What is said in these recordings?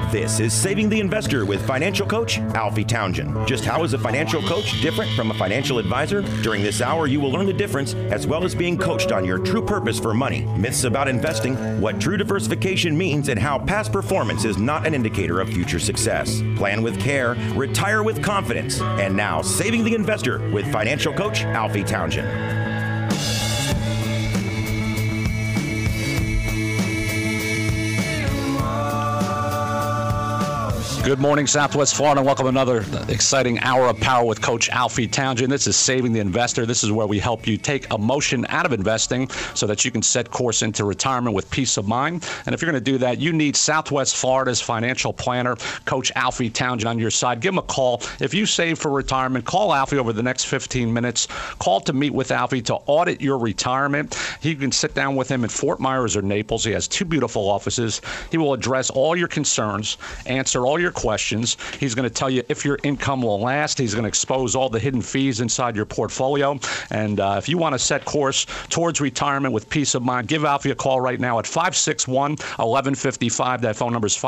This is Saving the Investor with financial coach Alfie Townsend. Just how is a financial coach different from a financial advisor? During this hour, you will learn the difference as well as being coached on your true purpose for money, myths about investing, what true diversification means, and how past performance is not an indicator of future success. Plan with care, retire with confidence. And now, Saving the Investor with financial coach Alfie Townsend. Good morning, Southwest Florida, and welcome to another exciting hour of power with Coach Alfie Townsend. This is Saving the Investor. This is where we help you take emotion out of investing so that you can set course into retirement with peace of mind. And if you're going to do that, you need Southwest Florida's financial planner, Coach Alfie Townsend, on your side. Give him a call. If you save for retirement, call Alfie over the next 15 minutes. Call to meet with Alfie to audit your retirement. You can sit down with him in Fort Myers or Naples. He has two beautiful offices. He will address all your concerns, answer all your questions. He's going to tell you if your income will last. He's going to expose all the hidden fees inside your portfolio. And if you want to set course towards retirement with peace of mind, give Alfie a call right now at 561-1155. That phone number is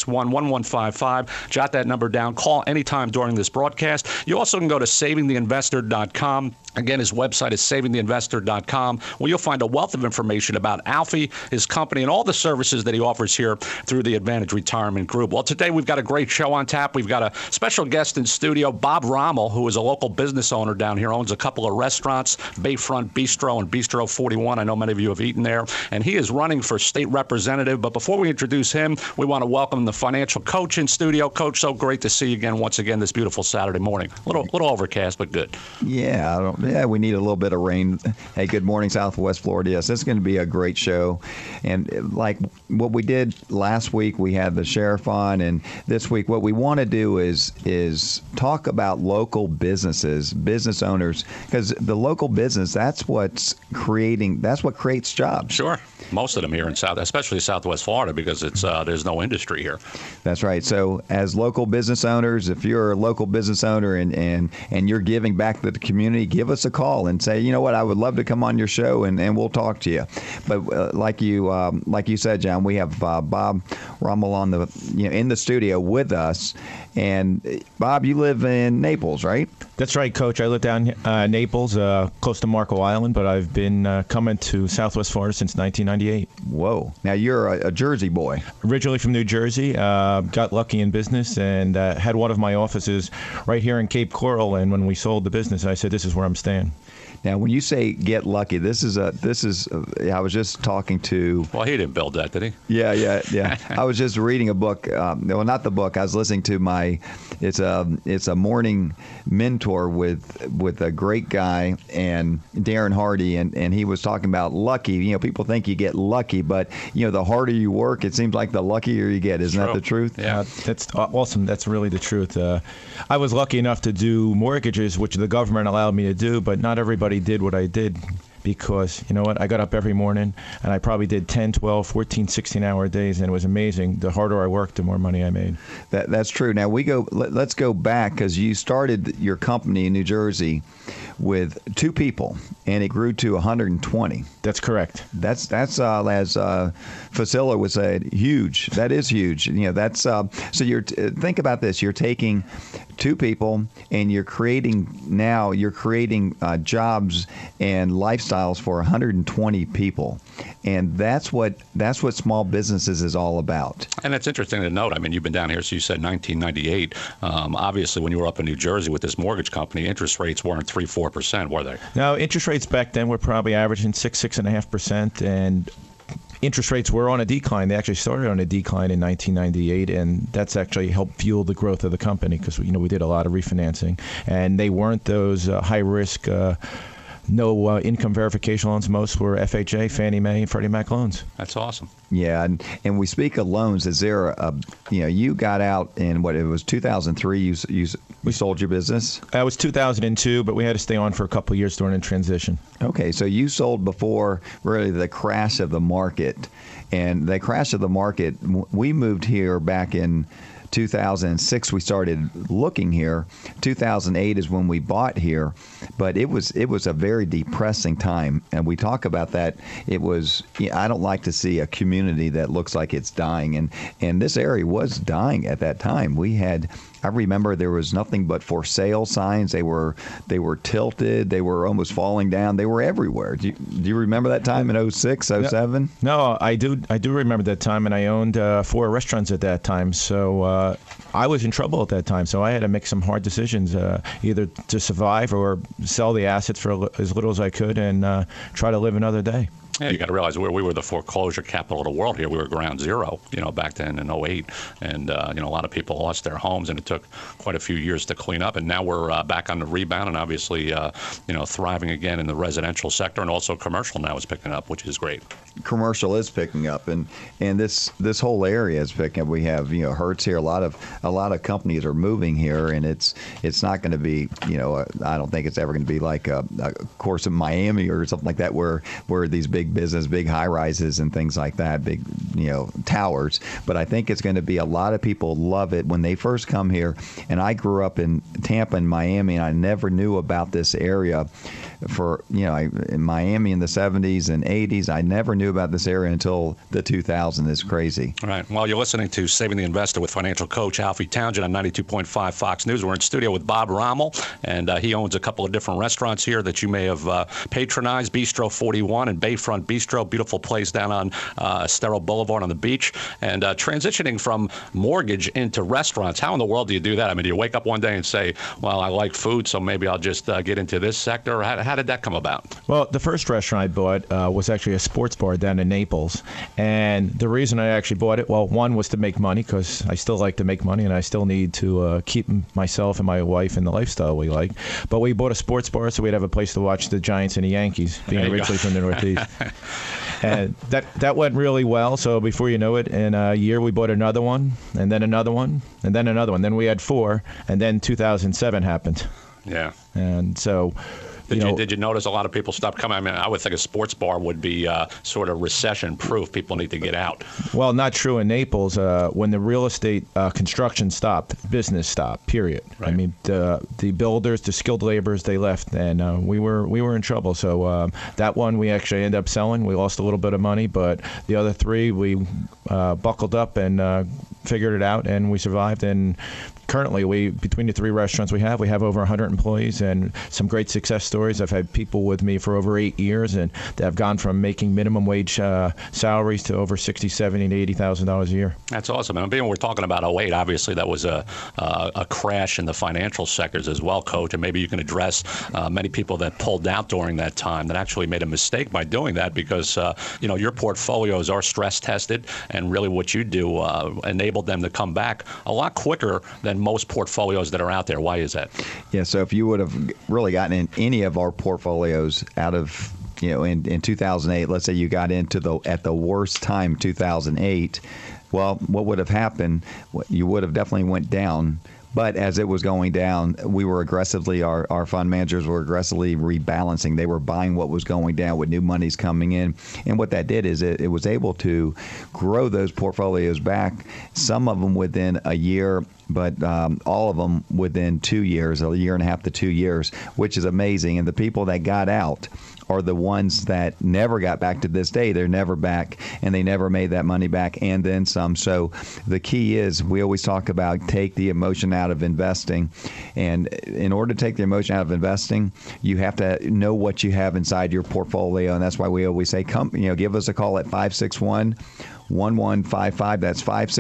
561-1155. Jot that number down. Call anytime during this broadcast. You also can go to savingtheinvestor.com. Again, his website is savingtheinvestor.com, where you'll find a wealth of information about Alfie, his company, and all the services that he offers here through the Advantage Retirement Group. Well, today we've got a great show on tap. We've got a special guest in studio, Bob Rommel, who is a local business owner down here, owns a couple of restaurants, Bayfront Bistro and Bistro 41. I know many of you have eaten there. And he is running for state representative. But before we introduce him, we want to welcome the financial coach in studio. Coach, so great to see you again once again this beautiful Saturday morning. A little overcast, but good. Yeah, we need a little bit of rain. Hey, good morning, Southwest Florida. Yes, this is going to be a great show. And like what we did last week, we had the sheriff on, and this week what we want to do is talk about local businesses, business owners, because the local business, that's what creates jobs. Sure. Most of them here in especially Southwest Florida, because it's there's no industry here. That's right. So as local business owners, if you're a local business owner and you're giving back to the community, give us a call and say, you know what, I would love to come on your show and we'll talk to you. But like you said, John, we have Bob Rommel in the studio with us. And Bob, you live in Naples, right? That's right, Coach. I live down Naples, close to Marco Island, but I've been coming to Southwest Florida since 1998. Whoa. Now, you're a Jersey boy. Originally from New Jersey, got lucky in business and had one of my offices right here in Cape Coral. And when we sold the business, I said, this is where I'm staying. Now, when you say get lucky, I was just talking to. Well, he didn't build that, did he? Yeah. I was just reading a book. Well, not the book. I was listening to it's a morning mentor with a great guy, and Darren Hardy, and he was talking about lucky. You know, people think you get lucky, but the harder you work, it seems like the luckier you get. Isn't that the truth? Yeah, that's awesome. That's really the truth. I was lucky enough to do mortgages, which the government allowed me to do, but not everybody did what I did, because you know what, I got up every morning and I probably did 10, 12, 14, 16-hour days, and it was amazing. The harder I worked, the more money I made. That's true. Now let's go back, because you started your company in New Jersey with 2 people and it grew to 120. That's correct. That's as Facilla would say, huge. That is huge. That's so think about this. You're taking 2 people and you're creating jobs and lifestyles for 120 people, and that's what small businesses is all about. And it's interesting to note. I mean, you've been down here, so you said 1998. Obviously, when you were up in New Jersey with this mortgage company, interest rates weren't 3-4%, were they? No, interest rates back then were probably averaging 6.5%, and interest rates were on a decline. They actually started on a decline in 1998, and that's actually helped fuel the growth of the company, because we did a lot of refinancing, and they weren't those high risk. No income verification loans. Most were FHA, Fannie Mae, and Freddie Mac loans. That's awesome. Yeah, and we speak of loans. Is there you got out in what, it was 2003? You sold your business? That was 2002, but we had to stay on for a couple of years during the transition. Okay, so you sold before really the crash of the market, and the crash of the market. We moved here back in 2006 we started looking here. 2008 is when we bought here, but it was a very depressing time, and we talk about that. It was, I don't like to see a community that looks like it's dying, and this area was dying at that time. I remember there was nothing but for sale signs. They were tilted. They were almost falling down. They were everywhere. Do you remember that time in 06, 07? No, I do remember that time, and I owned 4 restaurants at that time. So I was in trouble at that time. So I had to make some hard decisions, either to survive or sell the assets for as little as I could and try to live another day. Yeah, you got to realize we were the foreclosure capital of the world here. We were ground zero, back then in 08. And, a lot of people lost their homes, and it took quite a few years to clean up. And now we're back on the rebound and obviously, thriving again in the residential sector, and also commercial now is picking up, which is great. Commercial is picking up, and this whole area is picking up. We have, Hertz here. A lot of companies are moving here, and it's not going to be, I don't think it's ever going to be like a course in Miami or something like that, where these big business, big high rises and things like that, big, towers. But I think it's going to be, a lot of people love it when they first come here. And I grew up in Tampa and Miami, and I never knew about this area in Miami in the 70s and 80s. I never knew about this area until the 2000s. It's crazy. All right. Well, you're listening to Saving the Investor with financial coach Alfie Townsend on 92.5 Fox News. We're in studio with Bob Rommel, and he owns a couple of different restaurants here that you may have patronized. Bistro 41 and Bayfront Bistro, beautiful place down on Estero Boulevard on the beach. And transitioning from mortgage into restaurants, how in the world do you do that? I mean, do you wake up one day and say, well, I like food, so maybe I'll just get into this sector? How did that come about? Well, the first restaurant I bought was actually a sports bar down in Naples. And the reason I actually bought it, well, one was to make money, because I still like to make money, and I still need to keep myself and my wife in the lifestyle we like. But we bought a sports bar so we'd have a place to watch the Giants and the Yankees, being originally from the Northeast. And that went really well. So before you know it, in a year we bought another one, and then another one, and then another one. Then we had 4, and then 2007 happened. Yeah. And so... Did you notice a lot of people stopped coming? I mean, I would think a sports bar would be sort of recession-proof. People need to get out. Well, not true in Naples. When the real estate construction stopped, business stopped, period. Right. I mean, the builders, the skilled laborers, they left, and we were in trouble. So that one we actually ended up selling. We lost a little bit of money, but the other 3 we buckled up and figured it out, and we survived. And currently, between the 3 restaurants we have over 100 employees and some great success stories. I've had people with me for over 8 years, and they have gone from making minimum wage salaries to over $60,000, $70,000, and $80,000 a year. That's awesome. And being we're talking about 08, obviously that was a crash in the financial sectors as well, Coach. And maybe you can address many people that pulled out during that time that actually made a mistake by doing that, because your portfolios are stress tested, and really what you do enabled them to come back a lot quicker than most portfolios that are out there. Why is that? Yeah, so if you would have really gotten in any of our portfolios out of, in 2008, let's say you got into at the worst time, 2008, well, what would have happened? You would have definitely went down. But as it was going down, we were our fund managers were aggressively rebalancing. They were buying what was going down with new monies coming in. And what that did is it was able to grow those portfolios back, some of them within a year, but all of them within 2 years, a year and a half to 2 years, which is amazing. And the people that got out are the ones that never got back to this day. They're never back, and they never made that money back and then some. So the key is, we always talk about take the emotion out of investing. And in order to take the emotion out of investing, you have to know what you have inside your portfolio. And that's why we always say, give us a call at 561-1155. That's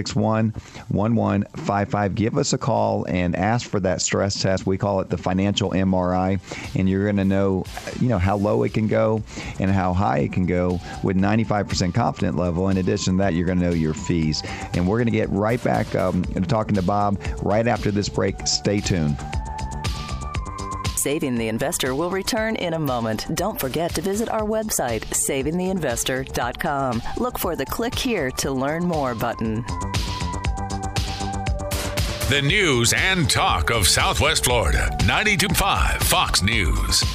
561-1155. Give us a call and ask for that stress test. We call it the financial MRI, and you're going to know, how low it can go and how high it can go with 95% confident level. In addition to that, you're going to know your fees. And we're going to get right back talking to Bob right after this break. Stay tuned. Saving the Investor will return in a moment. Don't forget to visit our website, savingtheinvestor.com. Look for the Click Here to Learn More button. The news and talk of Southwest Florida. 92.5 Fox News.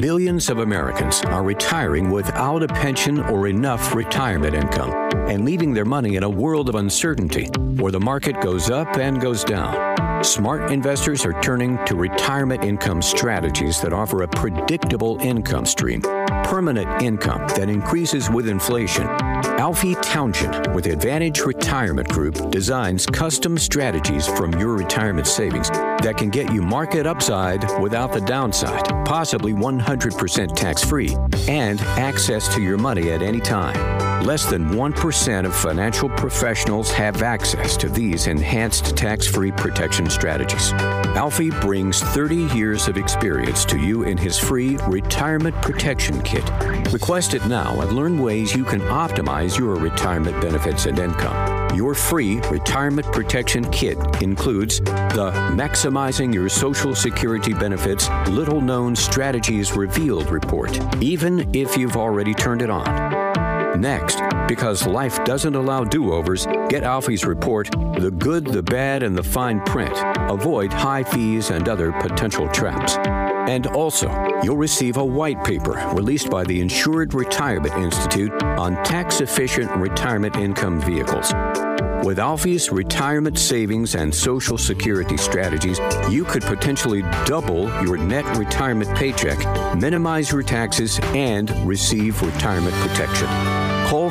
Millions of Americans are retiring without a pension or enough retirement income and leaving their money in a world of uncertainty where the market goes up and goes down. Smart investors are turning to retirement income strategies that offer a predictable income stream, permanent income that increases with inflation. Alfie Townsend with Advantage Retirement Group designs custom strategies from your retirement savings that can get you market upside without the downside, possibly 100% tax-free, and access to your money at any time. Less than 1% of financial professionals have access to these enhanced tax-free protection strategies. Alfie brings 30 years of experience to you in his free Retirement Protection Kit. Request it now and learn ways you can optimize your retirement benefits and income. Your free Retirement Protection Kit includes the Maximizing Your Social Security Benefits Little Known Strategies Revealed report, even if you've already turned it on. Next, because life doesn't allow do-overs, get Alfie's report, The Good, the Bad, and the Fine Print. Avoid high fees and other potential traps. And also, you'll receive a white paper released by the Insured Retirement Institute on tax-efficient retirement income vehicles. With Alfie's retirement savings and Social Security strategies, you could potentially double your net retirement paycheck, minimize your taxes, and receive retirement protection. Call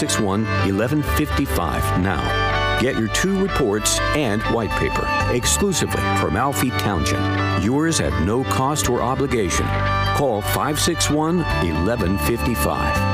561-1155 now. Get your 2 reports and white paper exclusively from Alfie Townsend. Yours at no cost or obligation. Call 561-1155.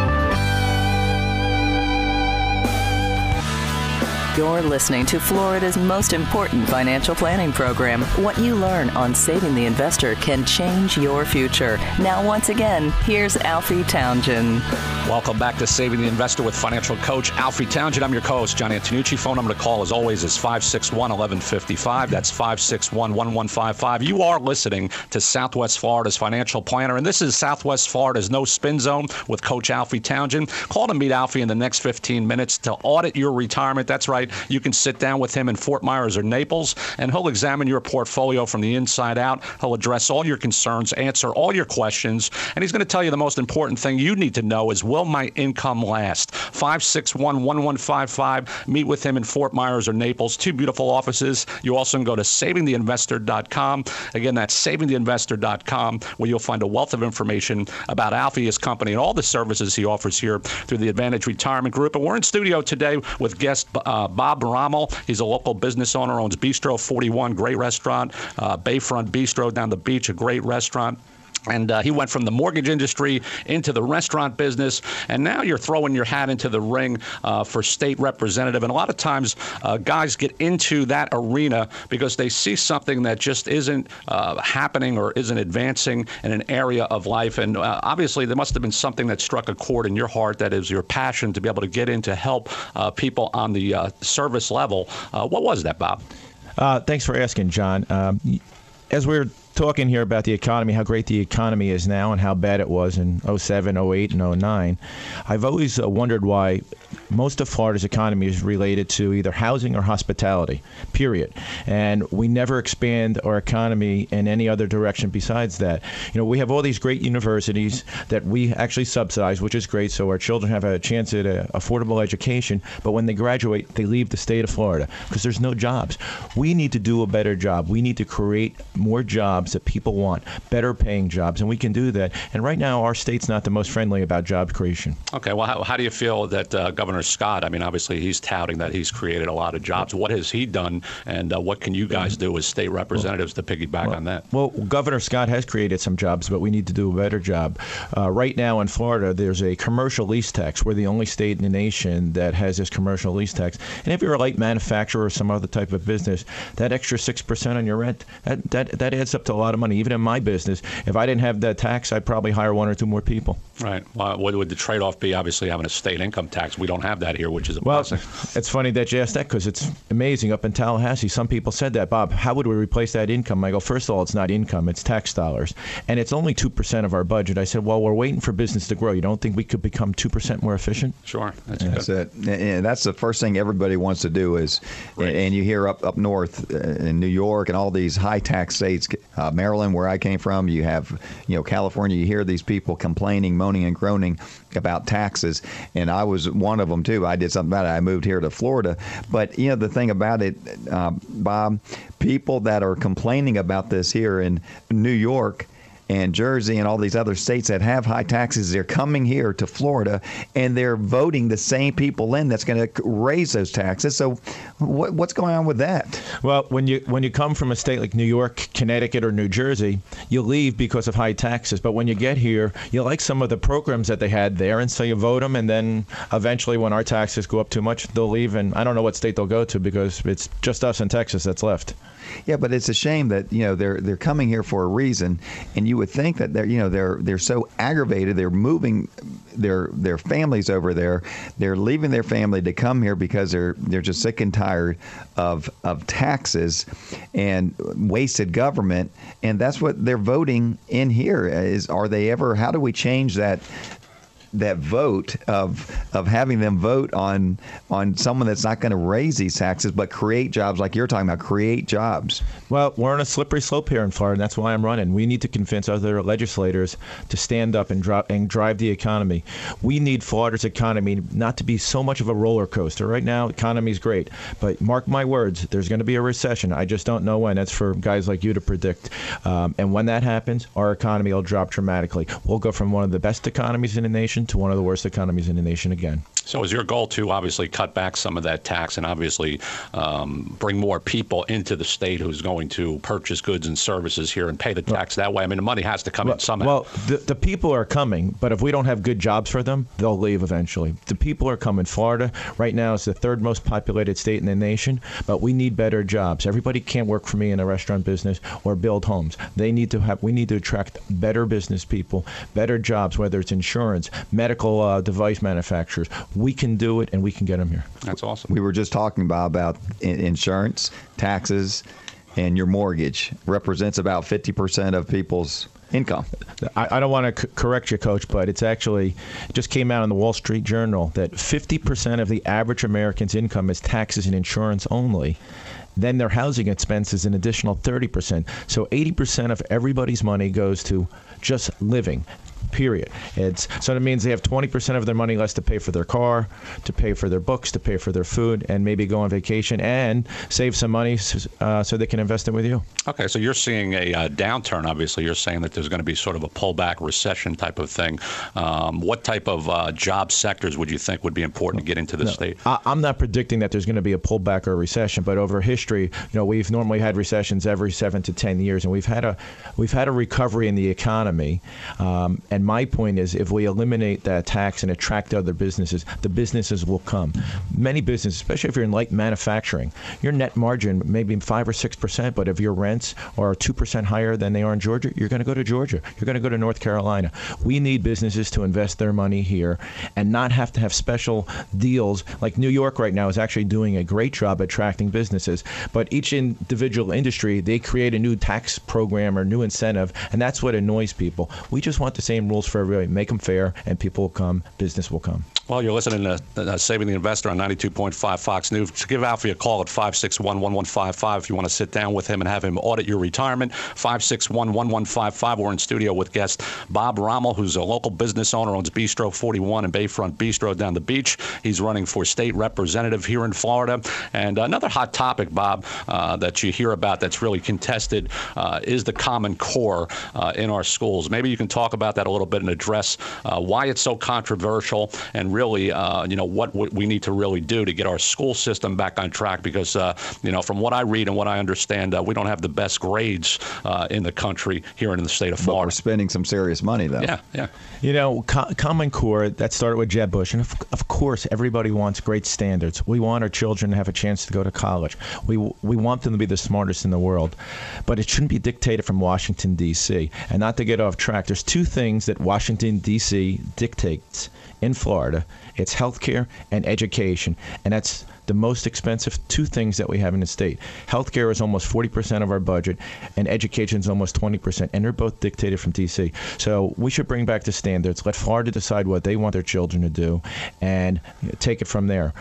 You're listening to Florida's most important financial planning program. What you learn on Saving the Investor can change your future. Now, once again, here's Alfie Townsend. Welcome back to Saving the Investor with financial coach Alfie Townsend. I'm your co-host, John Antonucci. Phone number to call, as always, is 561-1155. That's 561-1155. You are listening to Southwest Florida's financial planner, and this is Southwest Florida's No Spin Zone with Coach Alfie Townsend. Call to meet Alfie in the next 15 minutes to audit your retirement. That's right. You can sit down with him in Fort Myers or Naples, and he'll examine your portfolio from the inside out. He'll address all your concerns, answer all your questions, and he's going to tell you the most important thing you need to know is, will my income last? 561-1155. Meet with him in Fort Myers or Naples. 2 beautiful offices. You also can go to savingtheinvestor.com. Again, that's savingtheinvestor.com, where you'll find a wealth of information about Alfie, his company, and all the services he offers here through the Advantage Retirement Group. And we're in studio today with guest Bob Rommel. He's a local business owner, owns Bistro 41, great restaurant. Bayfront Bistro down the beach, a great restaurant. And he went from the mortgage industry into the restaurant business, and now you're throwing your hat into the ring for state representative. And a lot of times guys get into that arena because they see something that just isn't happening or isn't advancing in an area of life. And obviously there must have been something that struck a chord in your heart that is your passion to be able to get in to help people on the service level. What was that, Bob? Thanks for asking, John. As we're talking here about the economy, how great the economy is now and how bad it was in 07, 08, and 09, I've always wondered why most of Florida's economy is related to either housing or hospitality, period. And we never expand our economy in any other direction besides that. You know, we have all these great universities that we actually subsidize, which is great, so our children have a chance at an affordable education, but when they graduate, they leave the state of Florida because there's no jobs. We need to do a better job. We need to create more jobs that people want, better paying jobs, and we can do that. And right now, our state's not the most friendly about job creation. Okay, well, how do you feel that Governor Scott, I mean, obviously he's touting that he's created a lot of jobs. What has he done, and what can you guys do as state representatives to piggyback on that? Well, Governor Scott has created some jobs, but we need to do a better job. Right now in Florida, there's a commercial lease tax. We're the only state in the nation that has this commercial lease tax. And if you're a light manufacturer or some other type of business, that extra 6% on your rent, that adds up to a lot of money. Even in my business, if I didn't have that tax, I'd probably hire 1 or 2 more people. Right. Well, what would the trade-off be? Obviously, having a state income tax. We don't have that here, which is a blessing. It's funny that you asked that because it's amazing. Up in Tallahassee, some people said that, Bob, how would we replace that income? I go, first of all, it's not income, it's tax dollars. And it's only 2% of our budget. I said, well, we're waiting for business to grow. You don't think we could become 2% more efficient? Sure. That's it. And that's the first thing everybody wants to do is, right. And you hear up north in New York and all these high tax states, Maryland, where I came from, you have, California, you hear these people complaining, moaning and groaning about taxes, and I was one of them too. I did something about it. I moved here to Florida, but the thing about it, Bob, people that are complaining about this here in New York and Jersey and all these other states that have high taxes, they're coming here to Florida and they're voting the same people in that's going to raise those taxes. So what's going on with that? Well, when you come from a state like New York, Connecticut, or New Jersey, you leave because of high taxes. But when you get here, you like some of the programs that they had there, and so you vote them, and then eventually when our taxes go up too much, they'll leave. And I don't know what state they'll go to because it's just us in Texas that's left. Yeah, but it's a shame that they're coming here for a reason, and you would think that they're so aggravated. They're moving their families over there. They're leaving their family to come here because they're just sick and tired of taxes and wasted government, and that's what they're voting in here. How do we change that vote of having them vote on someone that's not going to raise these taxes but create jobs, like you're talking about, create jobs? Well, we're on a slippery slope here in Florida, and that's why I'm running. We need to convince other legislators to stand up and drive the economy. We need Florida's economy not to be so much of a roller coaster. Right now, economy's great, but mark my words, there's going to be a recession. I just don't know when. That's for guys like you to predict. And when that happens, our economy will drop dramatically. We'll go from one of the best economies in the nation to one of the worst economies in the nation again. So is your goal to obviously cut back some of that tax and obviously bring more people into the state who's going to purchase goods and services here and pay the tax that way? I mean, the money has to come in somehow. Well, the people are coming, but if we don't have good jobs for them, they'll leave eventually. The people are coming. Florida right now is the third most populated state in the nation, but we need better jobs. Everybody can't work for me in a restaurant business or build homes. We need to attract better business people, better jobs, whether it's insurance, medical device manufacturers. We can do it, and we can get them here. That's awesome. We were just talking about insurance, taxes, and your mortgage represents about 50% of people's income. I don't want to correct you, Coach, but it just came out in the Wall Street Journal that 50% of the average American's income is taxes and insurance only. Then their housing expense is an additional 30%. So 80% of everybody's money goes to just living. Period. So that means they have 20% of their money less to pay for their car, to pay for their books, to pay for their food, and maybe go on vacation and save some money so they can invest it with you. Okay, so you're seeing a downturn. Obviously, you're saying that there's going to be sort of a pullback recession type of thing. What type of job sectors would you think would be important to get into the state? I'm not predicting that there's going to be a pullback or a recession, but over history, we've normally had recessions every 7 to 10 years, and we've had a recovery in the economy. And my point is, if we eliminate that tax and attract other businesses, the businesses will come. Many businesses, especially if you're in light manufacturing, your net margin may be 5 or 6%, but if your rents are 2% higher than they are in Georgia, you're going to go to Georgia. You're going to go to North Carolina. We need businesses to invest their money here and not have to have special deals. Like New York right now is actually doing a great job attracting businesses, but each individual industry, they create a new tax program or new incentive, and that's what annoys people. We just want the same rules for everybody. Make them fair, and people will come, business will come. Well, you're listening to Saving the Investor on 92.5 Fox News. Give Alfie a call at 561-1155 if you want to sit down with him and have him audit your retirement. 561-1155. We're in studio with guest Bob Rommel, who's a local business owner, owns Bistro 41 and Bayfront Bistro down the beach. He's running for state representative here in Florida. And another hot topic, Bob, that you hear about that's really contested is the Common Core in our schools. Maybe you can talk about that a little bit and address why it's so controversial and really, what we need to really do to get our school system back on track. Because, from what I read need. And what I understand, we don't have the best grades in the country here in the state of Florida. But we're spending some serious money, though. Yeah. You know, Common Core, that started with Jeb Bush. And of course, everybody wants great standards. We want our children to have a chance to go to college. We want them to be the smartest in the world. But it shouldn't be dictated from Washington, D.C. And not to get off track, there's two things that Washington, D.C. dictates in Florida. It's healthcare and education. And that's the most expensive two things that we have in the state. Healthcare is almost 40% of our budget, and education is almost 20%, and they're both dictated from D.C. So we should bring back the standards. Let Florida decide what they want their children to do, and take it from there.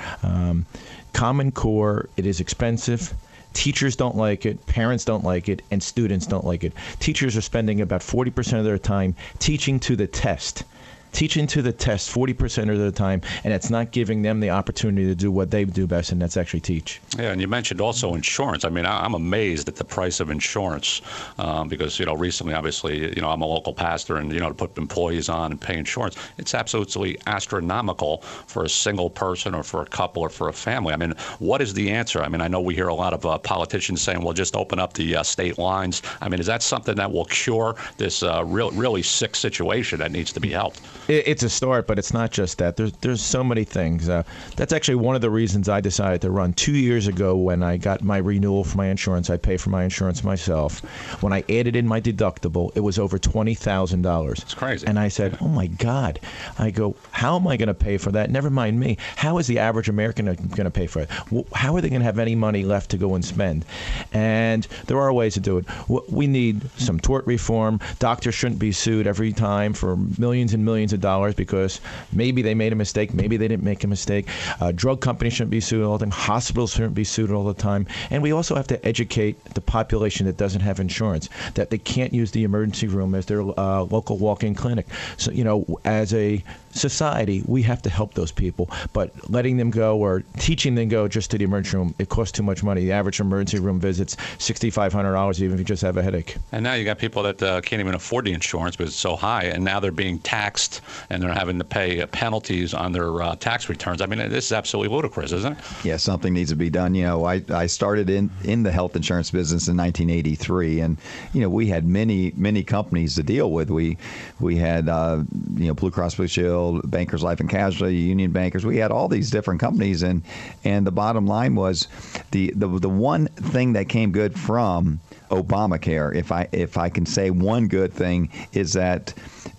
Common Core, it is expensive. Teachers don't like it, parents don't like it, and students don't like it. Teachers are spending about 40% of their time teaching to the test. Teaching to the test 40% of the time, and it's not giving them the opportunity to do what they do best, and that's actually teach. Yeah, and you mentioned also insurance. I mean, I'm amazed at the price of insurance because, recently, obviously, I'm a local pastor, and, to put employees on and pay insurance, it's absolutely astronomical for a single person or for a couple or for a family. I mean, what is the answer? I mean, I know we hear a lot of politicians saying, well, just open up the state lines. I mean, is that something that will cure this really sick situation that needs to be helped? It's a start, but it's not just that. There's so many things. That's actually one of the reasons I decided to run. 2 years ago, when I got my renewal for my insurance, I pay for my insurance myself. When I added in my deductible, it was over $20,000. It's crazy. And I said, oh, my God. I go, how am I going to pay for that? Never mind me. How is the average American going to pay for it? How are they going to have any money left to go and spend? And there are ways to do it. We need some tort reform. Doctors shouldn't be sued every time for millions and millions of dollars because maybe they made a mistake, maybe they didn't make a mistake. Drug companies shouldn't be sued all the time. Hospitals shouldn't be sued all the time. And we also have to educate the population that doesn't have insurance, that they can't use the emergency room as their local walk-in clinic. So, as a society, we have to help those people. But letting them go or teaching them go just to the emergency room, it costs too much money. The average emergency room visit's $6,500 even if you just have a headache. And now you got people that can't even afford the insurance because it's so high, and now they're being taxed and they're having to pay penalties on their tax returns. I mean, this is absolutely ludicrous, isn't it? Yeah, something needs to be done. I started in the health insurance business in 1983, and we had many companies to deal with. We had Blue Cross Blue Shield, Bankers Life and Casualty, Union Bankers. We had all these different companies, and the bottom line was the one thing that came good from Obamacare, if I can say one good thing, is that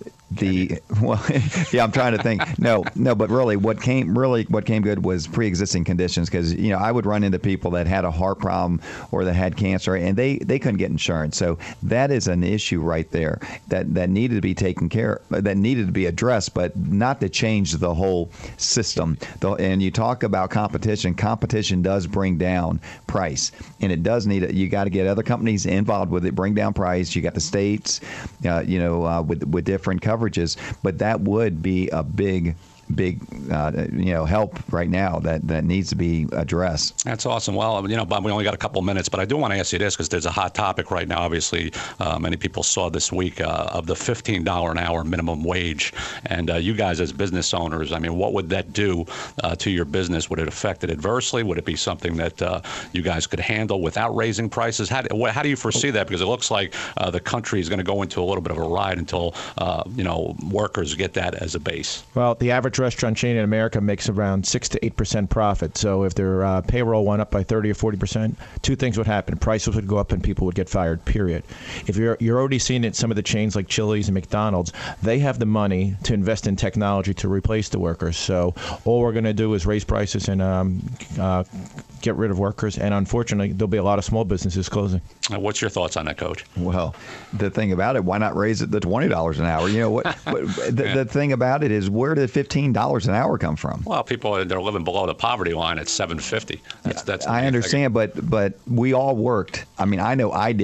I'm trying to think. No, but really, what came good was pre-existing conditions, because I would run into people that had a heart problem or that had cancer, and they couldn't get insurance. So that is an issue right there that needed to be taken care of, that needed to be addressed, but not to change the whole system. And you talk about competition. Competition does bring down price, and it does need it. You got to get other companies involved with it, bring down price. You got the states, with different coverages, but that would be a big help right now that needs to be addressed. That's awesome. Well, Bob, we only got a couple minutes, but I do want to ask you this because there's a hot topic right now. Obviously, many people saw this week of the $15 an hour minimum wage. And you guys as business owners, I mean, what would that do to your business? Would it affect it adversely? Would it be something that you guys could handle without raising prices? How do you foresee that? Because it looks like the country is going to go into a little bit of a ride until, workers get that as a base. Well, the average restaurant chain in America makes around 6 to 8% profit. So if their payroll went up by 30 or 40%, two things would happen. Prices would go up and people would get fired, period. If you're already seeing it, some of the chains like Chili's and McDonald's, they have the money to invest in technology to replace the workers. So all we're going to do is raise prices and get rid of workers. And unfortunately, there'll be a lot of small businesses closing. What's your thoughts on that, Coach? Well, the thing about it, why not raise it to $20 an hour? The thing about it is, where did $15 an hour come from? Well, people, they're living below the poverty line at $7.50. That's I understand, but we all worked. I mean, I know I did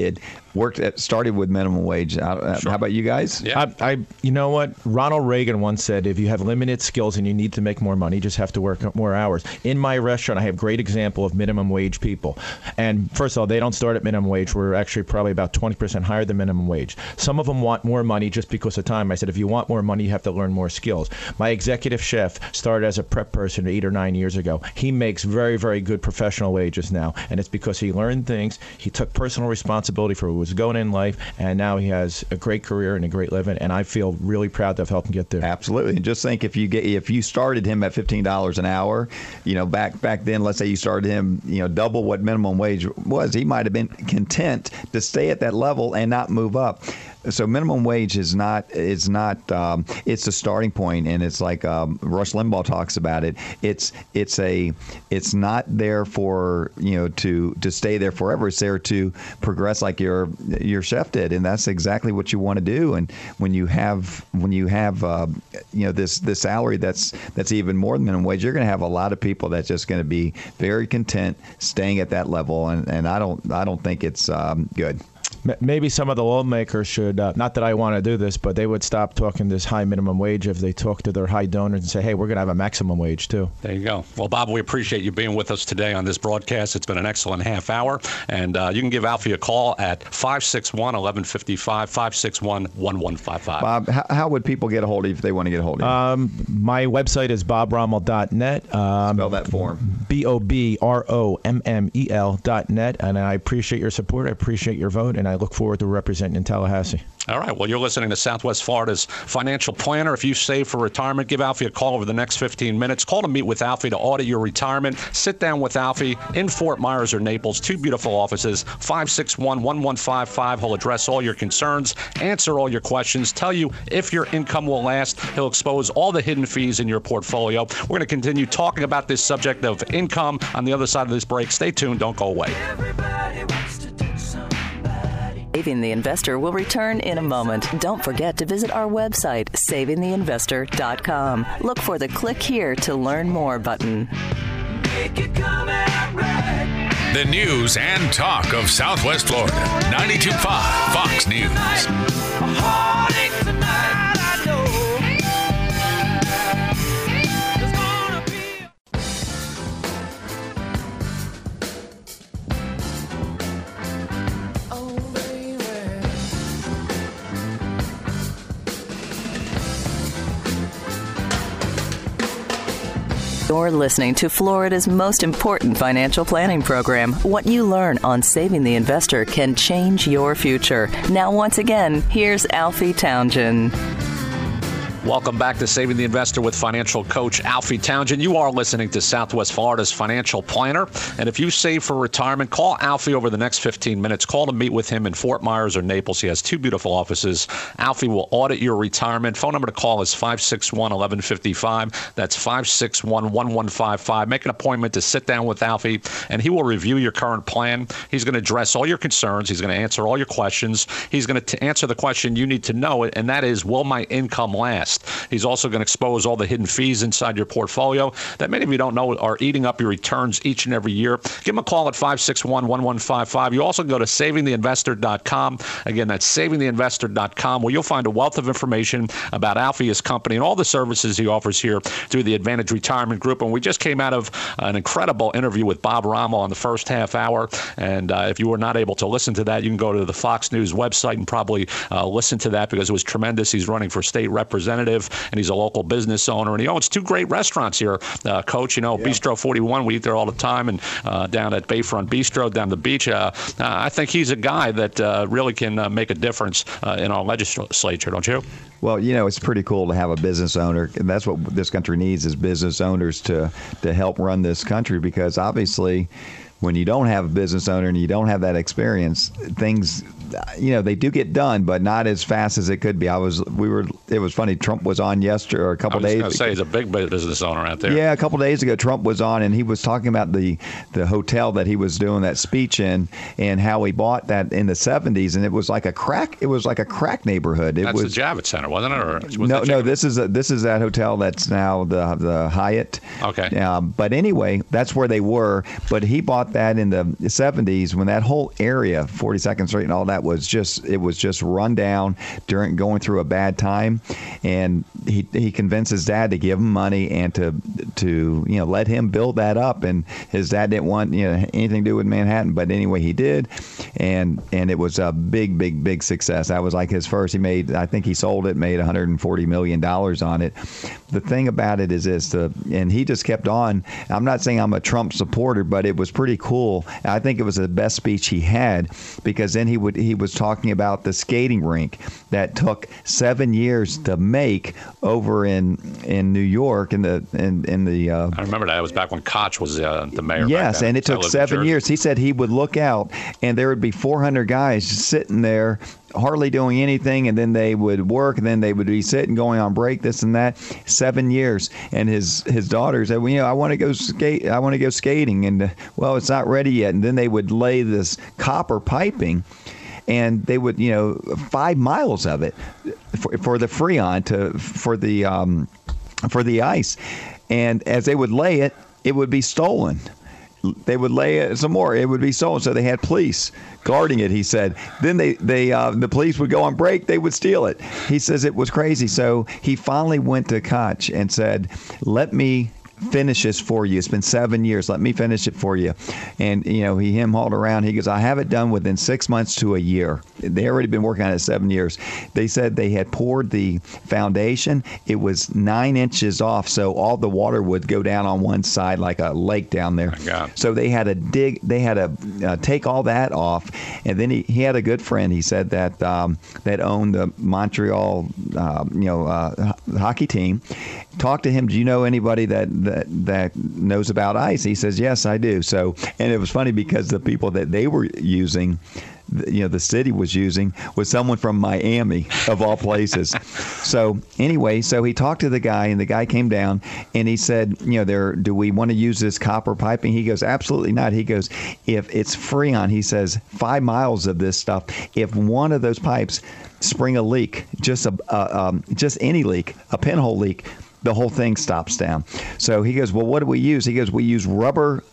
started with minimum wage. How about you guys? Yeah. You know what? Ronald Reagan once said, if you have limited skills and you need to make more money, you just have to work more hours. In my restaurant, I have a great example of minimum wage people. And first of all, they don't start at minimum wage. We're actually probably about 20% higher than minimum wage. Some of them want more money just because of time. I said, if you want more money, you have to learn more skills. My executive chef started as a prep person 8 or 9 years ago. He makes very, very good professional wages now. And it's because he learned things. He took personal responsibility for what was going in life, and now he has a great career and a great living, and I feel really proud to have helped him get there. Absolutely. And just think, if you started him at $15 an hour, back then, let's say you started him, double what minimum wage was, he might have been content to stay at that level and not move up. So minimum wage is not it's a starting point, and it's like Rush Limbaugh talks about it. It's not there for to stay there forever. It's there to progress, like your chef did, and that's exactly what you want to do. And when you have this salary that's even more than minimum wage, you're going to have a lot of people that's just going to be very content staying at that level, and I don't think it's good. Maybe some of the lawmakers should, not that I want to do this, but they would stop talking this high minimum wage if they talk to their high donors and say, hey, we're going to have a maximum wage too. There you go. Well, Bob, we appreciate you being with us today on this broadcast. It's been an excellent half hour. And you can give Alfie a call at 561-1155, 561-1155. Bob, how would people get a hold of you if they want to get a hold of you? My website is bobrommel.net. Spell that for him. BOBROMMEL.net. And I appreciate your support. I appreciate your vote. And I look forward to representing in Tallahassee. All right. Well, you're listening to Southwest Florida's financial planner. If you save for retirement, give Alfie a call over the next 15 minutes. Call to meet with Alfie to audit your retirement. Sit down with Alfie in Fort Myers or Naples. 2 beautiful offices, 561-1155. He'll address all your concerns, answer all your questions, tell you if your income will last. He'll expose all the hidden fees in your portfolio. We're going to continue talking about this subject of income on the other side of this break. Stay tuned. Don't go away. Saving the Investor will return in a moment. Don't forget to visit our website, savingtheinvestor.com. Look for the Click Here to Learn More button. The news and talk of Southwest Florida. 92.5 Fox News. You're listening to Florida's most important financial planning program. What you learn on Saving the Investor can change your future. Now, once again, here's Alfie Townsend. Welcome back to Saving the Investor with financial coach Alfie Townsend. You are listening to Southwest Florida's financial planner. And if you save for retirement, call Alfie over the next 15 minutes. Call to meet with him in Fort Myers or Naples. He has 2 beautiful offices. Alfie will audit your retirement. Phone number to call is 561-1155. That's 561-1155. Make an appointment to sit down with Alfie, and he will review your current plan. He's going to address all your concerns. He's going to answer all your questions. He's going to answer the question you need to know, and that is, will my income last? He's also going to expose all the hidden fees inside your portfolio that many of you don't know are eating up your returns each and every year. Give him a call at 561-1155. You also go to savingtheinvestor.com. Again, that's savingtheinvestor.com, where you'll find a wealth of information about Alfie, his company, and all the services he offers here through the Advantage Retirement Group. And we just came out of an incredible interview with Bob Rommel on the first half hour. And if you were not able to listen to that, you can go to the Fox News website and probably listen to that, because it was tremendous. He's running for state representative, and he's a local business owner, and he owns 2 great restaurants here, Coach. Bistro 41, we eat there all the time, and down at Bayfront Bistro, down the beach. I think he's a guy that really can make a difference in our legislature, don't you? Well, it's pretty cool to have a business owner, and that's what this country needs, is business owners to help run this country, because obviously when you don't have a business owner and you don't have that experience, things, they do get done, but not as fast as it could be. It was funny. Trump was on yesterday, or a couple days ago. I was going to say, he's a big business owner out there. Yeah, a couple days ago, Trump was on, and he was talking about the hotel that he was doing that speech in, and how he bought that in the 70s, and it was like a crack neighborhood. That's the Javits Center, wasn't it? Or no, this is that hotel that's now the Hyatt. Okay. But anyway, that's where they were. But he bought that in the 70s when that whole area, 42nd Street and all that, that was just run down during going through a bad time, and he convinced his dad to give him money and to let him build that up. And his dad didn't want anything to do with Manhattan, but anyway he did, and it was a big success. That was like his first. I think he sold it, made $140 million on it. The thing about it is this, and he just kept on. I'm not saying I'm a Trump supporter, but it was pretty cool. I think it was the best speech he had, because then he was talking about the skating rink that took 7 years to make over in New York in the I remember that. It was back when Koch was the mayor. Yes, and it took 7 years. He said he would look out and there would be 400 guys sitting there hardly doing anything, and then they would work, and then they would be sitting, going on break, this and that. 7 years, and his daughter said, "Well, I want to go skate. I want to go skating," and well, it's not ready yet. And then they would lay this copper piping, and they would 5 miles of it for the Freon for the ice, and as they would lay it, it would be stolen. They would lay it some more. It would be stolen. So they had police guarding it, he said. Then the police would go on break. They would steal it. He says it was crazy. So he finally went to Koch and said, "Let me finish this for you. It's been 7 years. Let me finish it for you." And, he hauled around. He goes, "I have it done within 6 months to a year." They already been working on it 7 years. They said they had poured the foundation. It was 9 inches off, so all the water would go down on one side like a lake down there. So they had to dig. They had to take all that off. And then he had a good friend, he said, that owned the Montreal hockey team. Talked to him. "Do you know anybody that knows about ice?" He says, "Yes, I do." So, and it was funny because the people that they were using, the city was using, was someone from Miami, of all places. So anyway, so he talked to the guy, and the guy came down, and he said, "Do we want to use this copper piping?" He goes, "Absolutely not." He goes, "If it's Freon," he says, 5 miles of this stuff, if one of those pipes spring a leak, just any leak, a pinhole leak, the whole thing stops down." So he goes, "Well, what do we use?" He goes, "We use rubber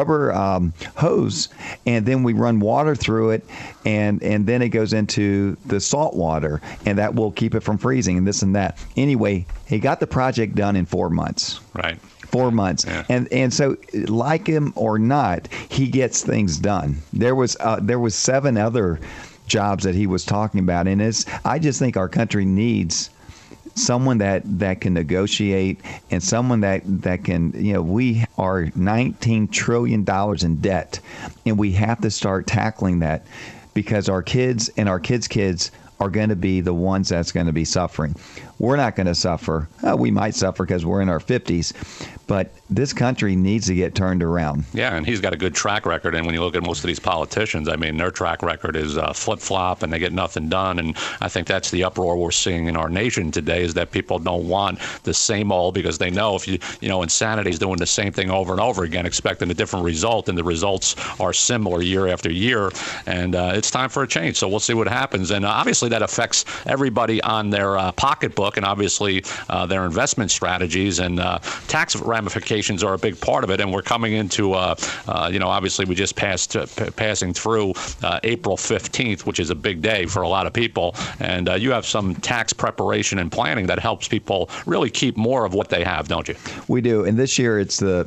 hose, and then we run water through it, and then it goes into the salt water, and that will keep it from freezing, and this and that." Anyway, he got the project done in 4 months. Right. 4 months. Yeah. And so, like him or not, he gets things done. There was 7 other jobs that he was talking about, and I just think our country needs someone that can negotiate, and someone that can, we are $19 trillion in debt, and we have to start tackling that, because our kids and our kids' kids are going to be the ones that's going to be suffering. We're not going to suffer. We might suffer because we're in our 50s, but this country needs to get turned around. Yeah, and he's got a good track record. And when you look at most of these politicians, I mean, their track record is flip-flop, and they get nothing done. And I think that's the uproar we're seeing in our nation today, is that people don't want the same old, because they know if insanity is doing the same thing over and over again, expecting a different result, and the results are similar year after year. And it's time for a change. So we'll see what happens. And obviously that affects everybody on their pocketbook, and obviously their investment strategies, and tax ramifications are a big part of it. And we're coming into, obviously we just passing through April 15th, which is a big day for a lot of people. And you have some tax preparation and planning that helps people really keep more of what they have, don't you? We do. And this year it's the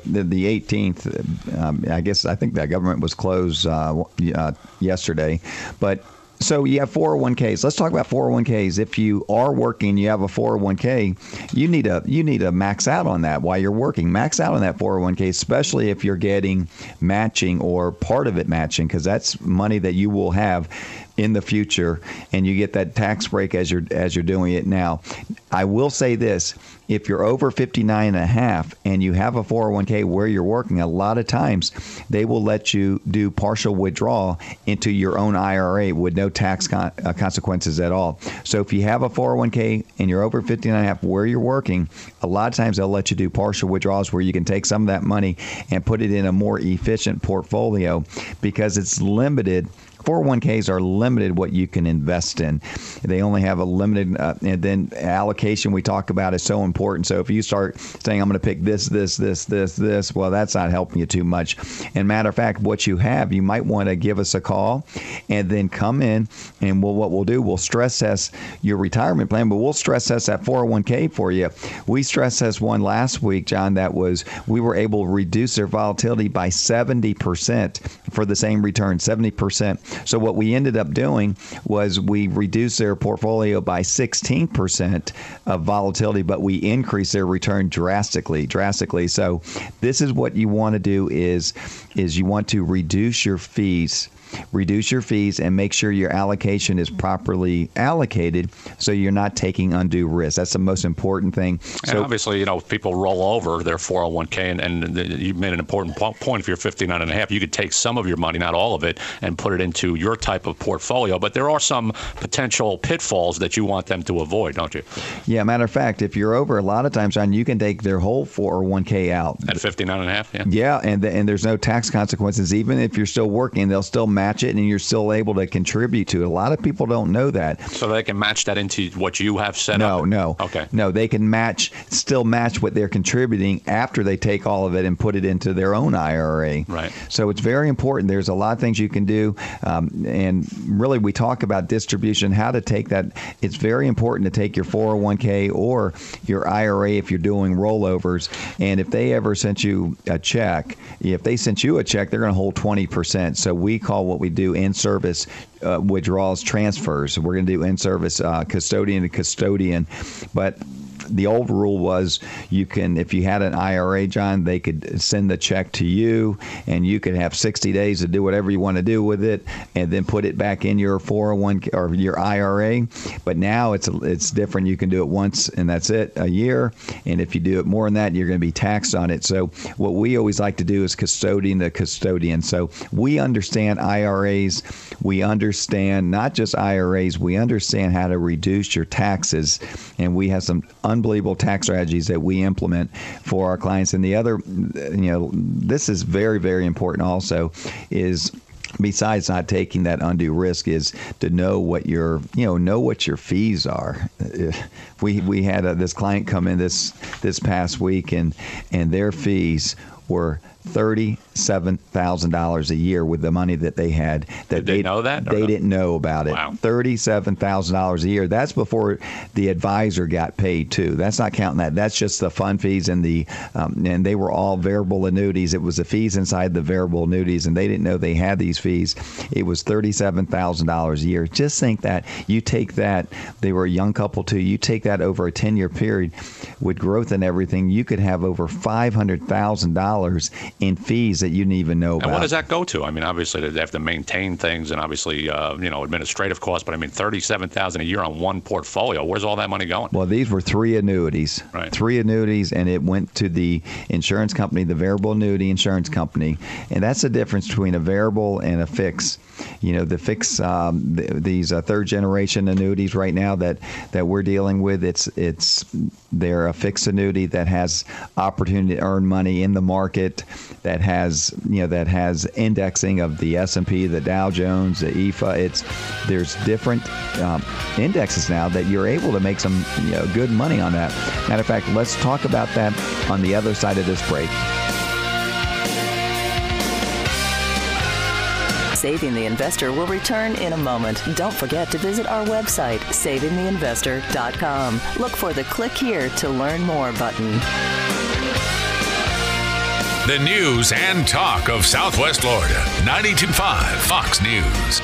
18th. I think that government was closed yesterday, but so you have 401ks. Let's talk about 401ks. If you are working, you have a 401k, you need to max out on that while you're working. Max out on that 401k, especially if you're getting matching or part of it matching, because that's money that you will have in the future, and you get that tax break as you're doing it now. I will say this: if you're over 59 and a half and you have a 401k where you're working, a lot of times they will let you do partial withdrawal into your own IRA with no tax consequences at all. So if you have a 401k and you're over 59 and a half where you're working, a lot of times they'll let you do partial withdrawals where you can take some of that money and put it in a more efficient portfolio, because it's limited 401ks are limited what you can invest in. They only have a limited, and then allocation we talk about is so important. So if you start saying, I'm going to pick this, well, that's not helping you too much. And matter of fact, what you have, you might want to give us a call and then come in, and what we'll do, we'll stress test your retirement plan, but we'll stress test that 401k for you. We stress test one last week, John, that was, we were able to reduce their volatility by 70% for the same return, 70%. So what we ended up doing was we reduced their portfolio by 16% of volatility, but we increased their return drastically. So this is what you want to do is you want to reduce your fees and make sure your allocation is properly allocated so you're not taking undue risk. That's the most important thing. And obviously, people roll over their 401k, and you made an important point. If you're 59 and a half, you could take some of your money, not all of it, and put it into your type of portfolio. But there are some potential pitfalls that you want them to avoid, don't you? Yeah, matter of fact, if you're over, a lot of times, John, you can take their whole 401k out. At 59 and a half, yeah. Yeah, and there's no tax consequences. Even if you're still working, they'll still match it, and you're still able to contribute to it. A lot of people don't know that. So they can match that into what you have set up? No. Okay. No, they can still match what they're contributing after they take all of it and put it into their own IRA. Right. So it's very important. There's a lot of things you can do. And really, we talk about distribution, how to take that. It's very important to take your 401k or your IRA if you're doing rollovers. And if they ever sent you a check, they're going to hold 20%. So we call what we do in-service withdrawals transfers. We're going to do in-service custodian to custodian. But the old rule was if you had an IRA, John, they could send the check to you, and you could have 60 days to do whatever you want to do with it, and then put it back in your 401k or your IRA. But now it's different. You can do it once, and that's it, a year. And if you do it more than that, you're going to be taxed on it. So what we always like to do is custodian to custodian. So we understand IRAs. We understand not just IRAs. We understand how to reduce your taxes, and we have some unbelievable tax strategies that we implement for our clients. And the other, this is very, very important also, is besides not taking that undue risk, is to know what your fees are. We had this client come in this past week, and their fees were $37,000 a year with the money that they had. Did they know that? They didn't know about it. Wow. $37,000 a year. That's before the advisor got paid too. That's not counting that. That's just the fund fees and and they were all variable annuities. It was the fees inside the variable annuities, and they didn't know they had these fees. It was $37,000 a year. Just think that you take that. They were a young couple too. You take that over a 10-year period with growth and everything, you could have over $500,000 in fees that you didn't even know about. And what does that go to? I mean, obviously they have to maintain things, and obviously administrative costs. But I mean, $37,000 a year on one portfolio. Where's all that money going? Well, these were 3 annuities. Right. 3 annuities, and it went to the insurance company, the variable annuity insurance company, and that's the difference between a variable and a fix. The fix, these third generation annuities right now that we're dealing with, they're a fixed annuity that has opportunity to earn money in the market, that has indexing of the S&P, the Dow Jones, the EFA. There's different indexes now that you're able to make some good money on that. Matter of fact, let's talk about that on the other side of this break. Saving the Investor will return in a moment. Don't forget to visit our website, savingtheinvestor.com. Look for the Click Here to Learn More button. The news and talk of Southwest Florida. 92.5 Fox News.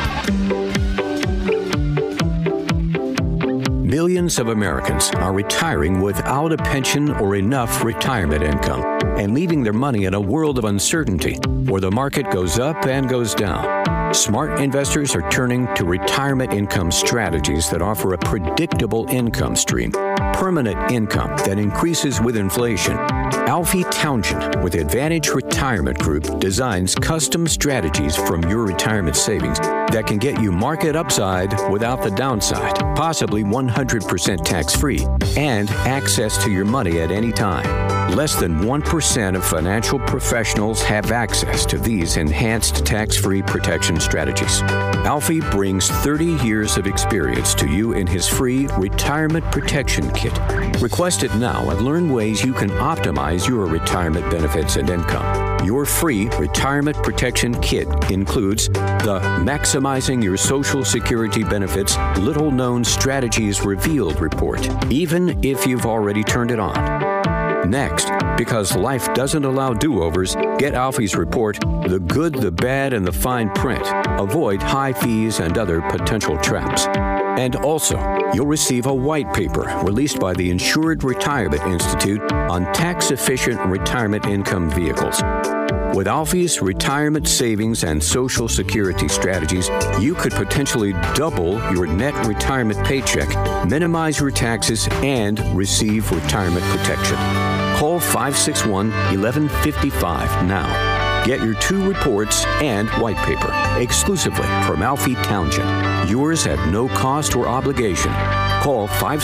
Millions of Americans are retiring without a pension or enough retirement income and leaving their money in a world of uncertainty where the market goes up and goes down. Smart investors are turning to retirement income strategies that offer a predictable income stream, permanent income that increases with inflation, Alfie Townsend with Advantage Retirement Group designs custom strategies from your retirement savings that can get you market upside without the downside, possibly 100% tax-free, and access to your money at any time. Less than 1% of financial professionals have access to these enhanced tax-free protection strategies. Alfie brings 30 years of experience to you in his free Retirement Protection Kit. Request it now and learn ways you can optimize your retirement benefits and income. Your free Retirement Protection Kit includes the Maximizing Your Social Security Benefits Little Known Strategies Revealed report, even if you've already turned it on. Next, because life doesn't allow do-overs, get Alfie's report, The Good, the Bad, and the Fine Print. Avoid high fees and other potential traps. And also, you'll receive a white paper released by the Insured Retirement Institute on tax-efficient retirement income vehicles. With Alfie's retirement savings and Social Security strategies, you could potentially double your net retirement paycheck, minimize your taxes, and receive retirement protection. Call 561-1155 now. Get your 2 reports and white paper exclusively from Alfie Townsend. Yours at no cost or obligation. Call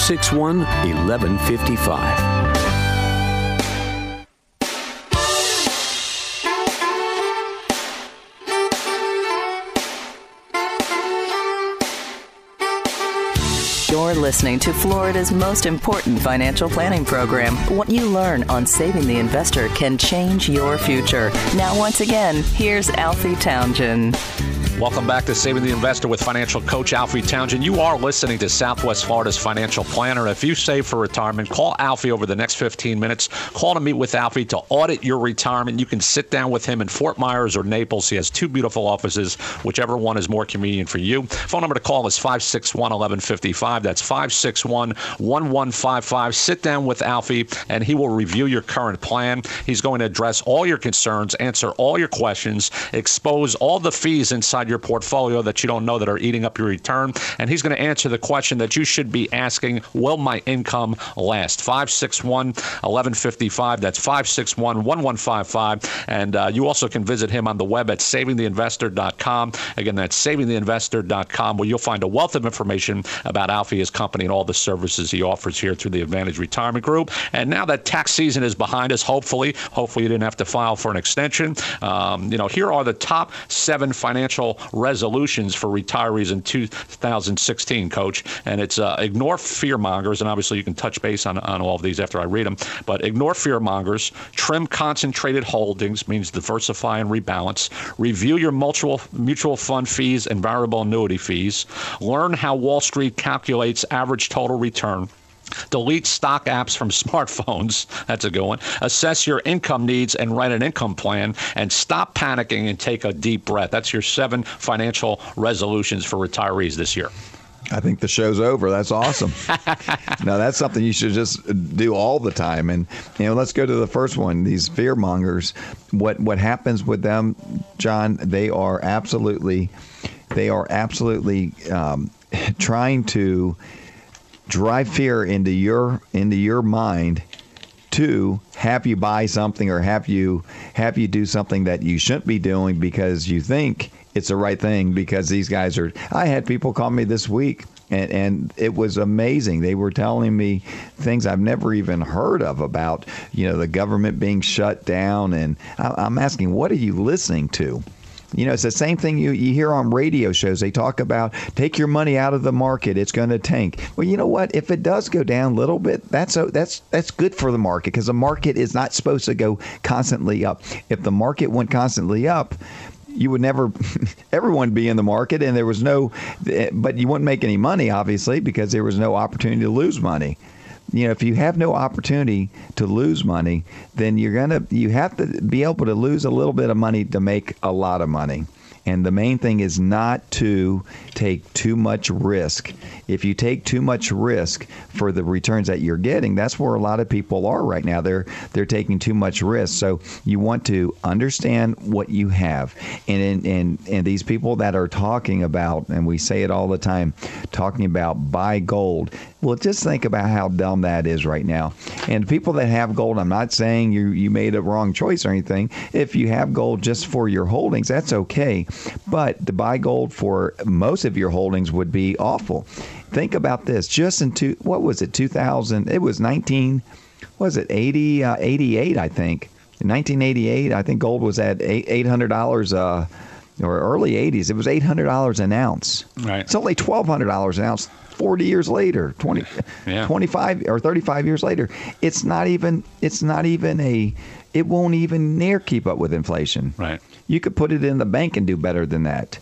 561-1155. You're listening to Florida's most important financial planning program. What you learn on Saving the Investor can change your future. Now, once again, here's Alfie Townsend. Welcome back to Saving the Investor with financial coach Alfie Townsend. You are listening to Southwest Florida's financial planner. If you save for retirement, call Alfie over the next 15 minutes. Call to meet with Alfie to audit your retirement. You can sit down with him in Fort Myers or Naples. He has 2 beautiful offices, whichever one is more convenient for you. Phone number to call is 561-1155. That's 561-1155. Sit down with Alfie, and he will review your current plan. He's going to address all your concerns, answer all your questions, expose all the fees inside your portfolio that you don't know that are eating up your return. And he's going to answer the question that you should be asking, will my income last? 561-1155. That's 561-1155. And you also can visit him on the web at savingtheinvestor.com. Again, that's savingtheinvestor.com, where you'll find a wealth of information about Alfie, his company, and all the services he offers here through the Advantage Retirement Group. And now that tax season is behind us, hopefully you didn't have to file for an extension. Here are the top 7 financial resolutions for retirees in 2016, Coach. And it's ignore fearmongers, and obviously you can touch base on all of these after I read them, but ignore fearmongers, trim concentrated holdings, means diversify and rebalance, review your mutual fund fees and variable annuity fees, learn how Wall Street calculates average total return, delete stock apps from smartphones. That's a good one. Assess your income needs and write an income plan, and stop panicking and take a deep breath. That's your 7 financial resolutions for retirees this year. I think the show's over. That's awesome. Now, that's something you should just do all the time. And, let's go to the first one, these fear mongers. What happens with them, John, they are absolutely trying to drive fear into your mind to have you buy something or have you do something that you shouldn't be doing because you think it's the right thing, because these guys are. I had people call me this week, and it was amazing. They were telling me things I've never even heard of about, the government being shut down. And I'm asking, what are you listening to? It's the same thing you hear on radio shows. They talk about take your money out of the market. It's going to tank. Well, you know what? If it does go down a little bit, that's good for the market, because the market is not supposed to go constantly up. If the market went constantly up, you would never, everyone be in the market, and there was but you wouldn't make any money, obviously, because there was no opportunity to lose money. If you have no opportunity to lose money, then you have to be able to lose a little bit of money to make a lot of money. And the main thing is not to take too much risk. If you take too much risk for the returns that you're getting, that's where a lot of people are right now. They're taking too much risk. So you want to understand what you have. And these people that are talking about, and we say it all the time, talking about buy gold. Well, just think about how dumb that is right now. And people that have gold, I'm not saying you made a wrong choice or anything. If you have gold just for your holdings, that's okay. But to buy gold for most of your holdings would be awful. Think about this. Just in 2000? It was 88, I think. In 1988, I think gold was at $800, or early 80s. It was $800 an ounce. Right. It's only $1,200 an ounce 40 years later, 25 or 35 years later. It won't even near keep up with inflation. Right. You could put it in the bank and do better than that.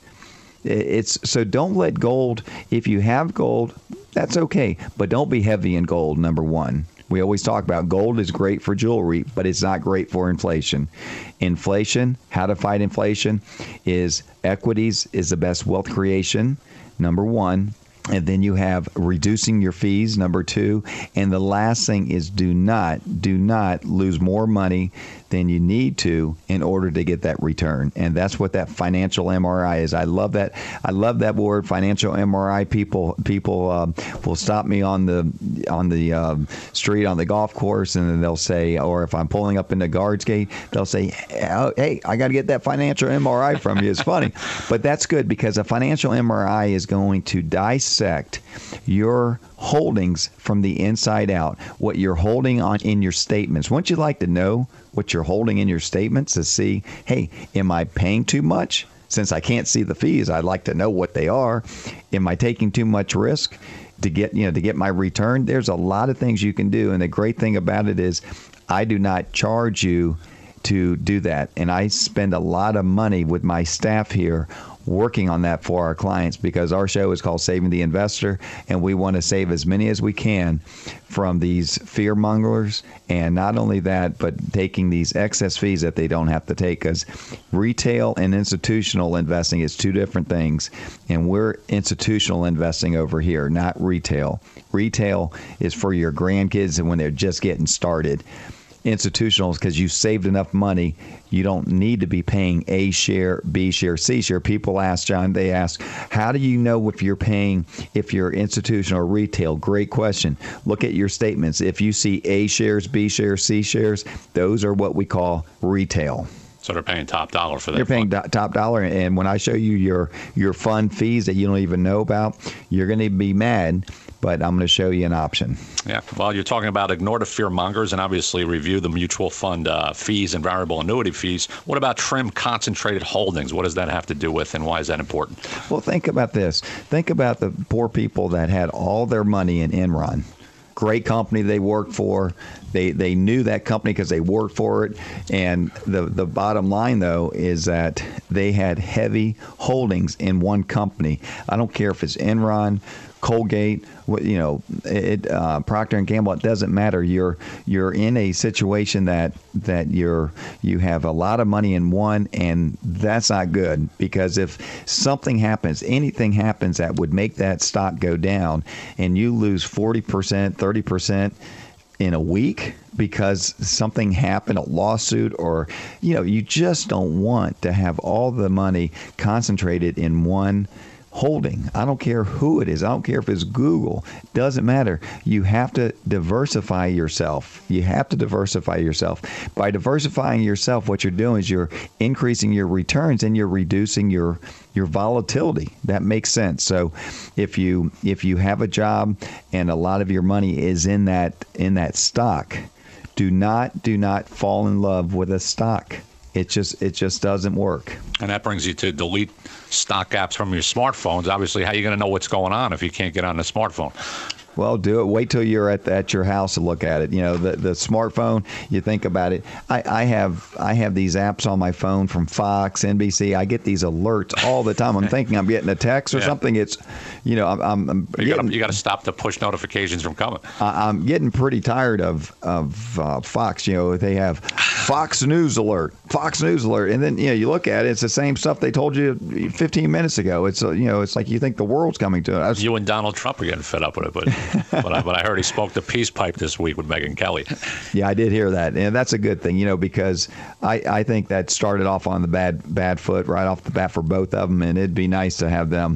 So don't let gold, if you have gold, that's okay, but don't be heavy in gold, number one. We always talk about gold is great for jewelry, but it's not great for inflation. Inflation, how to fight inflation is equities is the best wealth creation, number one. And then you have reducing your fees, number two. And the last thing is do not lose more money than you need to in order to get that return. And that's what that financial MRI is. I love that. I love that word, financial MRI. People will stop me on the street on the golf course, and then they'll say, or if I'm pulling up into Guards Gate, they'll say, "Hey, I got to get that financial MRI from you." It's funny, but that's good because a financial MRI is going to dissect your holdings from the inside out, what you're holding on in your statements. Wouldn't you like to know what you're holding in your statements to see, hey, am I paying too much? Since I can't see the fees, I'd like to know what they are. Am I taking too much risk to get my return? There's a lot of things you can do, and the great thing about it is I do not charge you to do that, and I spend a lot of money with my staff here working on that for our clients because our show is called Saving the Investor, and we want to save as many as we can from these fear mongers, and not only that, but taking these excess fees that they don't have to take, because retail and institutional investing is two different things, and we're institutional investing over here, not retail. Retail is for your grandkids and when they're just getting started. Institutionals, because you saved enough money, you don't need to be paying A share, B share, C share. People ask, John, they ask, how do you know if you're institutional or retail? Great question. Look at your statements. If you see A shares, B shares, C shares, those are what we call retail. So they're paying top dollar for that. You're paying top dollar, and when I show you your fund fees that you don't even know about, you're going to be mad. But I'm going to show you an option. Yeah. Well, you're talking about ignore the fear mongers and obviously review the mutual fund fees and variable annuity fees. What about trim concentrated holdings? What does that have to do with, and why is that important? Well, think about this. Think about the poor people that had all their money in Enron. Great company they worked for. They knew that company because they worked for it. And the bottom line, though, is that they had heavy holdings in one company. I don't care if it's Enron, Colgate, Procter & Gamble. It doesn't matter. You're in a situation that you have a lot of money in one, and that's not good, because if something happens, anything happens that would make that stock go down, and you lose 40%, 30% in a week because something happened, a lawsuit, or you just don't want to have all the money concentrated in one holding. I don't care who it is. I don't care if it's Google. It doesn't matter. You have to diversify yourself. You have to diversify yourself. By diversifying yourself, what you're doing is you're increasing your returns and you're reducing your volatility. That makes sense. So if you have a job and a lot of your money is in that stock, do not fall in love with a stock. It just doesn't work. And that brings you to delete stock apps from your smartphones. Obviously, how are you going to know what's going on if you can't get on the smartphone? Well, do it. Wait till you're at your house to look at it. The smartphone, you think about it. I have these apps on my phone from Fox, NBC. I get these alerts all the time. I'm thinking I'm getting a text or something. It's, you got to stop the push notifications from coming. I'm getting pretty tired of Fox. They have Fox News alert. And then, you look at it, it's the same stuff they told you 15 minutes ago. It's, it's like you think the world's coming to us. You and Donald Trump are getting fed up with it, but I heard he spoke the peace pipe this week with Megyn Kelly. Yeah, I did hear that. And that's a good thing, because I think that started off on the bad foot right off the bat for both of them. And it'd be nice to have them,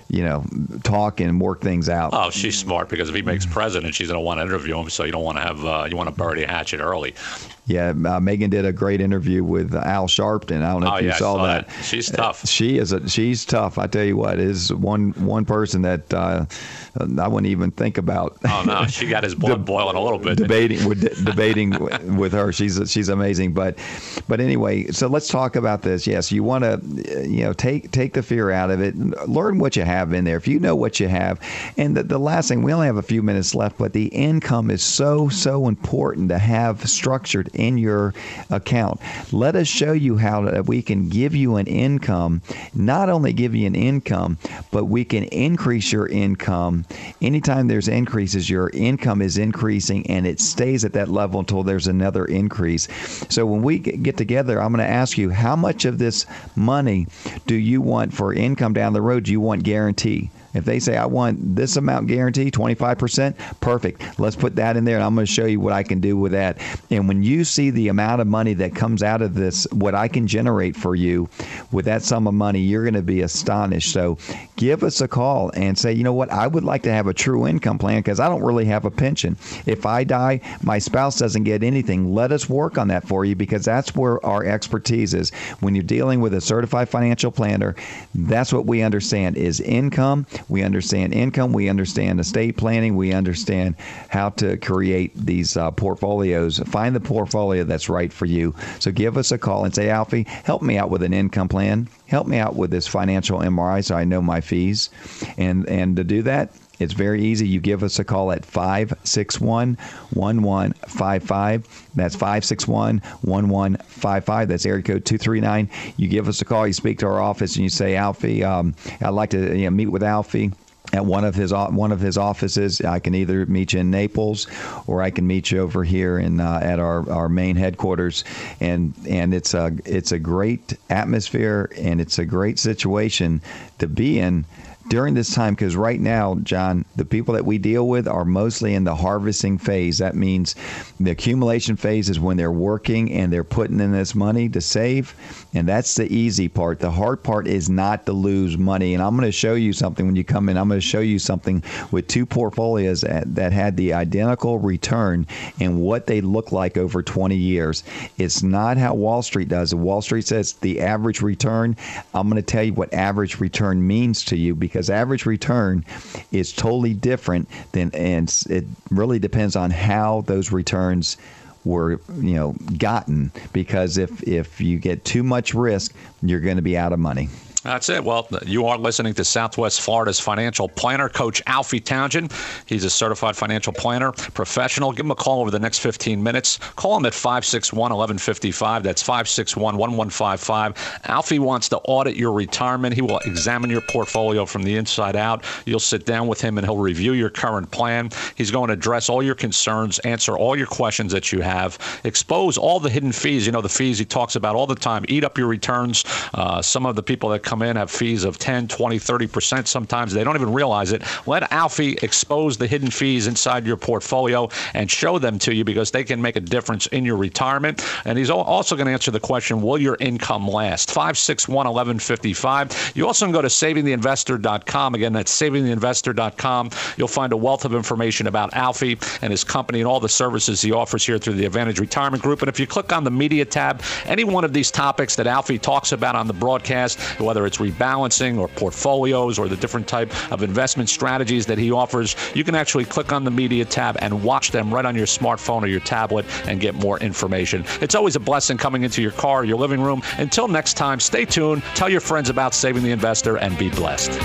talk and work things out. Oh, she's smart, because if he makes president, she's going to want to interview him. So you don't want to have, you want to bury the hatchet early. Yeah, Megyn did a great intervw with Al Sharpton. I don't know if you saw that. She's tough. She's tough. I tell you what, is one person that I wouldn't even think about. Oh no, she got his blood boiling a little bit. Debating with her. She's amazing. But anyway, so let's talk about this. Yes, you want to take the fear out of it. Learn what you have in there. If you know what you have, and the last thing, we only have a few minutes left, but the income is so important to have structured in your account. Let us show you how we can give you an income, not only give you an income, but we can increase your income. Anytime there's increases, your income is increasing, and it stays at that level until there's another increase. So when we get together, I'm going to ask you, how much of this money do you want for income down the road? Do you want guarantee? If they say, I want this amount guaranteed, 25%, perfect. Let's put that in there, and I'm going to show you what I can do with that. And when you see the amount of money that comes out of this, what I can generate for you with that sum of money, you're going to be astonished. So give us a call and say, you know what, I would like to have a true income plan because I don't really have a pension. If I die, my spouse doesn't get anything. Let us work on that for you, because that's where our expertise is. When you're dealing with a certified financial planner, that's what we understand is income. We understand income. We understand estate planning. We understand how to create these portfolios. Find the portfolio that's right for you. So give us a call and say, Alfie, help me out with an income plan. Help me out with this financial MRI so I know my fees. And to do that, it's very easy. You give us a call at 561-1155. That's 561-1155. That's area code 239. You give us a call. You speak to our office and you say, Alfie, I'd like to meet with Alfie at one of his offices. I can either meet you in Naples or I can meet you over here in at our main headquarters. And it's a great atmosphere, and it's a great situation to be in during this time, because right now, John, the people that we deal with are mostly in the harvesting phase. That means the accumulation phase is when they're working and they're putting in this money to save, and that's the easy part. The hard part is not to lose money, and I'm going to show you something when you come in. I'm going to show you something with two portfolios that had the identical return and what they look like over 20 years. It's not how Wall Street does it. Wall Street says the average return. I'm going to tell you what average return means to you, because average return is totally different and it really depends on how those returns were gotten, because if you get too much risk, you're going to be out of money. That's it. Well, you are listening to Southwest Florida's financial planner, Coach Alfie Townsend. He's a certified financial planner, professional. Give him a call over the next 15 minutes. Call him at 561-1155. That's 561-1155. Alfie wants to audit your retirement. He will examine your portfolio from the inside out. You'll sit down with him and he'll review your current plan. He's going to address all your concerns, answer all your questions that you have, expose all the hidden fees. The fees he talks about all the time. Eat up your returns. Some of the people that come in have fees of 10, 20, 30%. Sometimes they don't even realize it. Let Alfie expose the hidden fees inside your portfolio and show them to you, because they can make a difference in your retirement. And he's also going to answer the question, will your income last? 561-1155. You also can go to savingtheinvestor.com. Again, that's savingtheinvestor.com. You'll find a wealth of information about Alfie and his company and all the services he offers here through the Advantage Retirement Group. And if you click on the media tab, any one of these topics that Alfie talks about on the broadcast, whether it's rebalancing or portfolios or the different type of investment strategies that he offers, you can actually click on the media tab and watch them right on your smartphone or your tablet and get more information. It's always a blessing coming into your car or your living room. Until next time, stay tuned, tell your friends about Saving the Investor, and be blessed.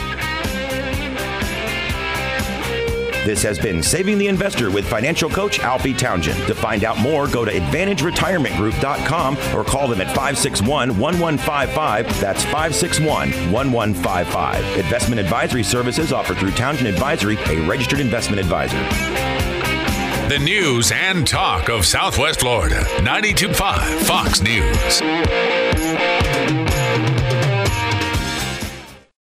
This has been Saving the Investor with financial coach Alfie Townsend. To find out more, go to AdvantageRetirementGroup.com or call them at 561-1155. That's 561-1155. Investment advisory services offered through Townsend Advisory, a registered investment advisor. The news and talk of Southwest Florida. 92.5 Fox News.